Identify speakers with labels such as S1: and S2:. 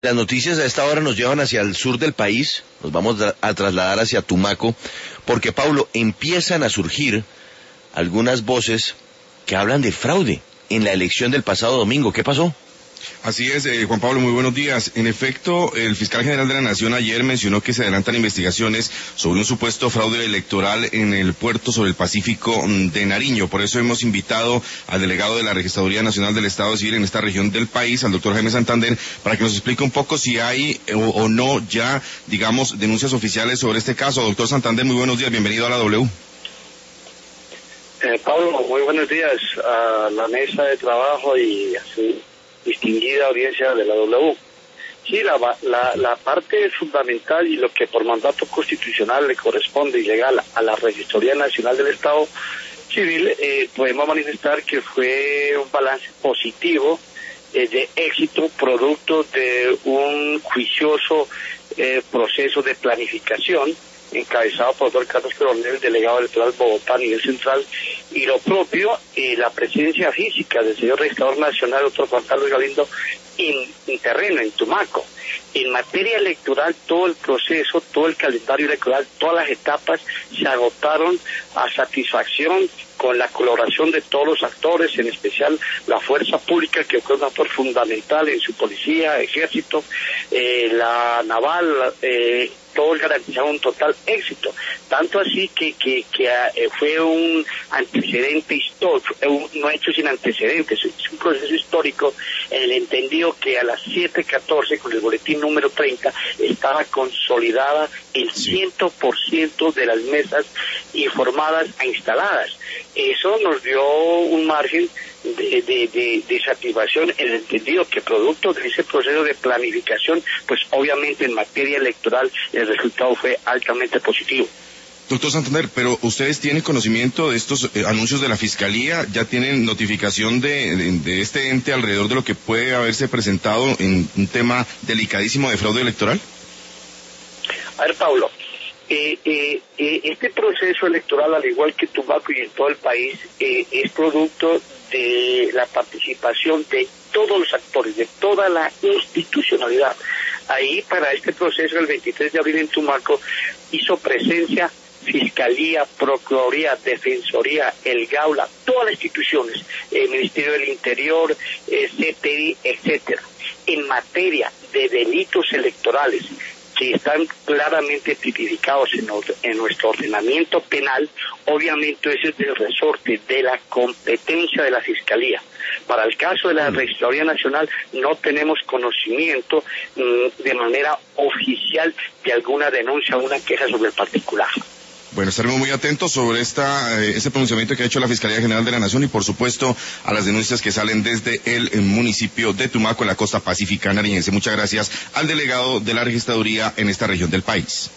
S1: Las noticias a esta hora nos llevan hacia el sur del país, nos vamos a trasladar hacia Tumaco, porque Paulo, empiezan a surgir algunas voces que hablan de fraude en la elección del pasado domingo. ¿Qué pasó?
S2: Así es, Juan Pablo, muy buenos días. En efecto, el fiscal general de la Nación ayer mencionó que se adelantan investigaciones sobre un supuesto fraude electoral en el puerto sobre el Pacífico de Nariño. Por eso hemos invitado al delegado de la Registraduría Nacional del Estado Civil en esta región del país, al doctor Jaime Santander, para que nos explique un poco si hay o no ya, digamos, denuncias oficiales sobre este caso. Doctor Santander, muy buenos días, bienvenido a la W.
S3: Pablo, muy buenos días a la mesa de trabajo y a su distinguida audiencia de la W. Sí, la parte fundamental y lo que por mandato constitucional le corresponde y legal a la Registraduría Nacional del Estado Civil, podemos manifestar que fue un balance positivo de éxito, producto de un juicioso proceso de planificación encabezado por el doctor Carlos Coronel, delegado electoral Bogotá a nivel central, y lo propio, la presencia física del señor registrador nacional, doctor Juan Carlos Galindo, en terreno, en Tumaco. En materia electoral, todo el proceso, todo el calendario electoral, todas las etapas se agotaron a satisfacción con la colaboración de todos los actores, en especial la fuerza pública, que fue un actor fundamental en su policía, ejército, la naval, todos garantizaron un total éxito. Tanto así que fue un antecedente histórico, un hecho sin antecedentes, es un proceso histórico en el entendido que a las 7:14, con el boletín número 30, estaba consolidada el 100% de las mesas informadas e instaladas. Eso nos dio un margen de satisfacción en el entendido que producto de ese proceso de planificación, pues obviamente en materia electoral el resultado fue altamente positivo.
S2: Doctor Santander, pero ¿ustedes tienen conocimiento de estos anuncios de la Fiscalía? ¿Ya tienen notificación de este ente alrededor de lo que puede haberse presentado en un tema delicadísimo de fraude electoral?
S3: A ver, Pablo, este proceso electoral, al igual que Tumaco y en todo el país, es producto de la participación de todos los actores, de toda la institucionalidad. Ahí, para este proceso, el 23 de abril en Tumaco, hizo presencia Fiscalía, Procuraduría, Defensoría, el Gaula, todas las instituciones, el Ministerio del Interior, CTI, etcétera. En materia de delitos electorales, que están claramente tipificados en nuestro ordenamiento penal, obviamente ese es del resorte de la competencia de la Fiscalía. Para el caso de la Registraduría Nacional no tenemos conocimiento de manera oficial de alguna denuncia o una queja sobre el particular.
S2: Bueno, estaremos muy atentos sobre ese pronunciamiento que ha hecho la Fiscalía General de la Nación y, por supuesto, a las denuncias que salen desde el municipio de Tumaco, en la costa pacífica nariñense. Muchas gracias al delegado de la Registraduría en esta región del país.